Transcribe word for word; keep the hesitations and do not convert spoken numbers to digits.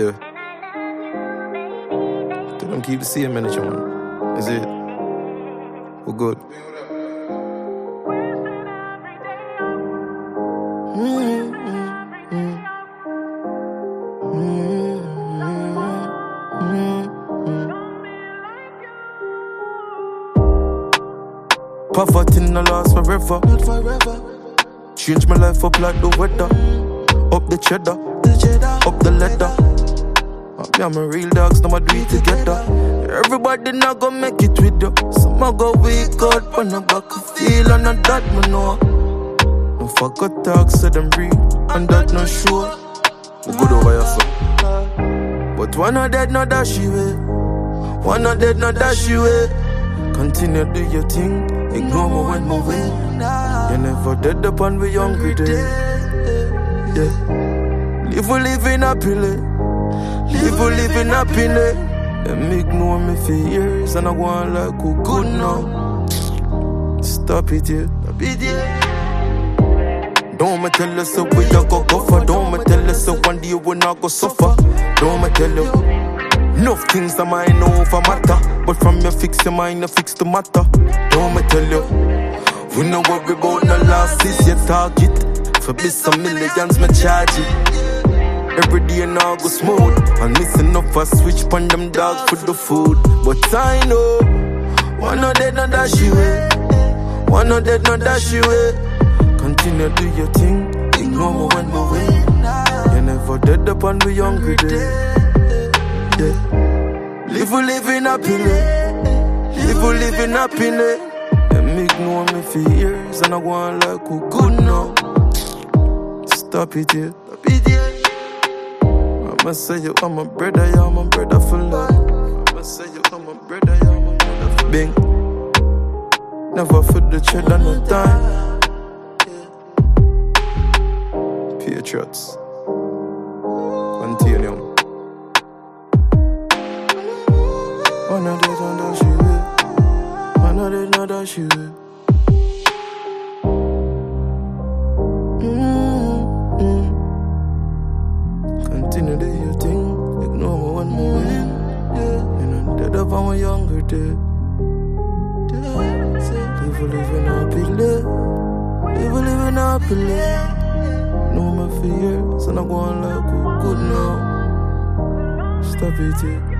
there. Tell them keep the same energy, man. Is it? We're good. Poverty no last forever. Not forever. Change my life up like the weather. Up the cheddar, The cheddar. up the leather. Yeah, I'm a real dogs, now I do it together. Everybody not gonna make it with you. Some a go weak out, on the back of feel and not that me know. No fuck a talk, say them real, and that no sure. We good over here, so. But one not dead, not dash you away. One not dead, not dash you away. Continue do your thing, ignore me when me win. You never dead upon we hungry day. Yeah. Live we living happily. Live we living happily. Them ignore me for years and I go on like who good now. Stop it here. Stop it here. Don't me tell us so we a go go for. Don't me tell us so one day we not go suffer. Don't me tell you. Enough things that might know over matter, but from you fix your mind, you fix the matter. Don't me tell you, we no worry about no losses, your target. For be some millions, me charge it. Every day now go smooth, and missing up for switch pon them dogs for the food. But I know, one of them not dash you away, one of them not dash you away. Continue do your thing, ignore me when we win. You never dead upon we hungry day. Yeah. Live we living happily. Live we living happily. Them ignore me for years and I go on like who good now. Stop it here. Stop it here. I'ma say you are my brother, yeah, my brother for life. I'ma say you are my brother, yeah, my brother for Bing. Never for the cheddar no time. Patriots. Continue. One of them not dash you away. One of them not dash you away. Mm-hmm. Continue to do your thing. Ignore me one more win. Yeah. You know, dead up on my younger day. Live a living happily. Live a living happily. No more fears, and I'm going like who good now. Stop it here.